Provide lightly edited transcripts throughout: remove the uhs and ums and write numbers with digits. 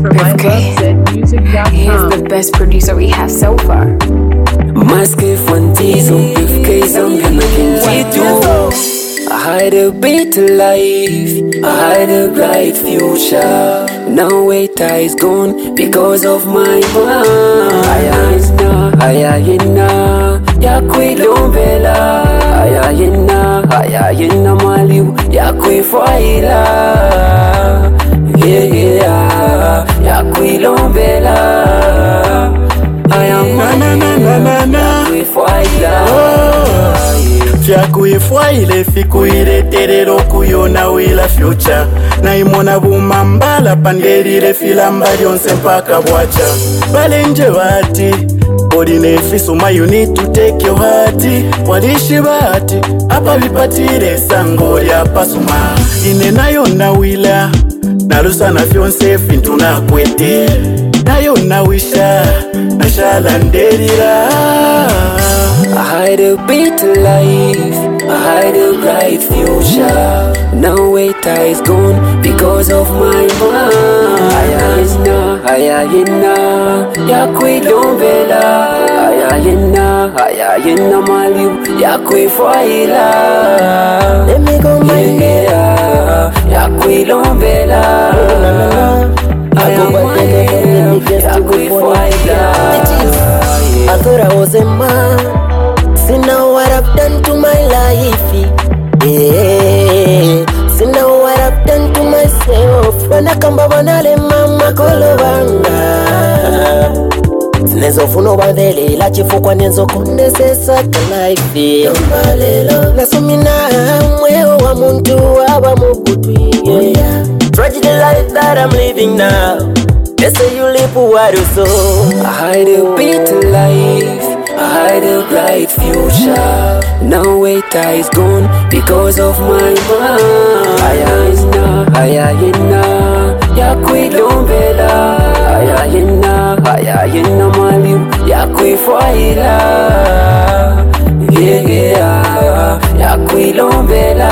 from MyLoveZMusic.com. He is the best producer we have so far. Maske fantizo, PFK zambia kintitu. I had a better life, I had a bright future. Now wait, is gone because of my mind. Ayayina, yakwilombela. Ayayina maliu, yakwifaila. Yeah, yakwilombela. Fyakuifwaile fikuiletelelo kuyona wila future naimona bumambala pangelile filamba lyonse mpaka bwacha balenje bati Odinefisuma you need to take your heart walishi bati apa bipatile sango lya pasuma ine nayo nawila nalusa na fyonse fintu nakwete nayo nawisha nashalandelila. I had a better life, I had a bright future. Now wait, is gone because of my mind. Ayayina, yakwilombela. Ayayina maliu, yakwifaila. Yeah, yakwilombela. Ayayina, yakwifaila. I thought I was a man. See now what I've done to my life. Yeah. See now what I've done to myself. Wanakamba banale mama kolobanga. Sinezo funo badele la chifukwa nenzo kondesesa life. Nasumina mweo wa muntu wa mugutwi. Tragedy life that I'm living now. They say you live for what you sow. I had a better life, I had a bright future. Now wait, is gone because of my mind. Ayayina, yakwilombela. Ayayina maliu, yakwifaila. Yeah, yakwilombela.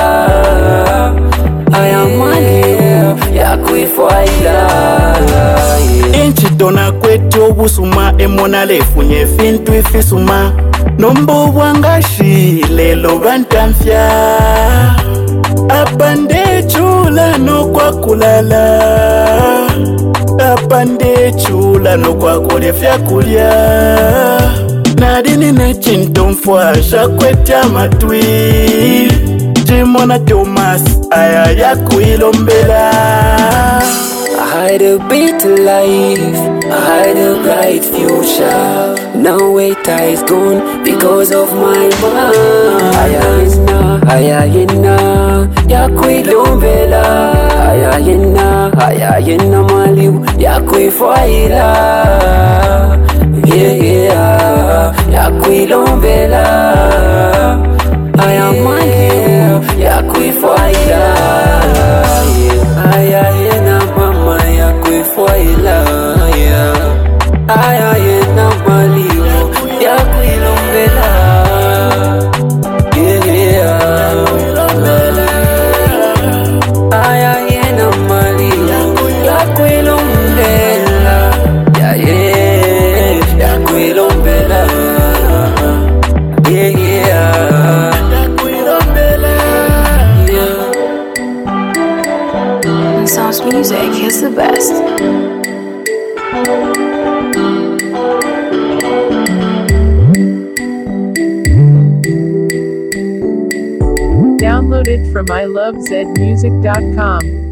Ayamaliu, yakwifaila. Inchitona kweti obusuma emona lefunye fintu ifisuma nombo bwangashi lelo bantamfya apande chula no kwa kulala apande chula no kwa kulefya kulya nadini nechinto mfwasha kweti amatwi Jimona Thomas aya yakwilombela. I had a better life, I had a bright future. Now wait, is gone because of my mind. Ayayina, yakwilombela. Ayayina maliu, yakwifaila. Yeah, yakwilombela. Ayamaliu, yakwifaila. Ayayina mama yakwifaila. Ayayina maliu, yakwilombela. Yeah, ayayina maliu, yakwilombela. Yeah, yakwilombela. Yeah. Sounds music is the best. Downloaded from MyLoveZMusic.com.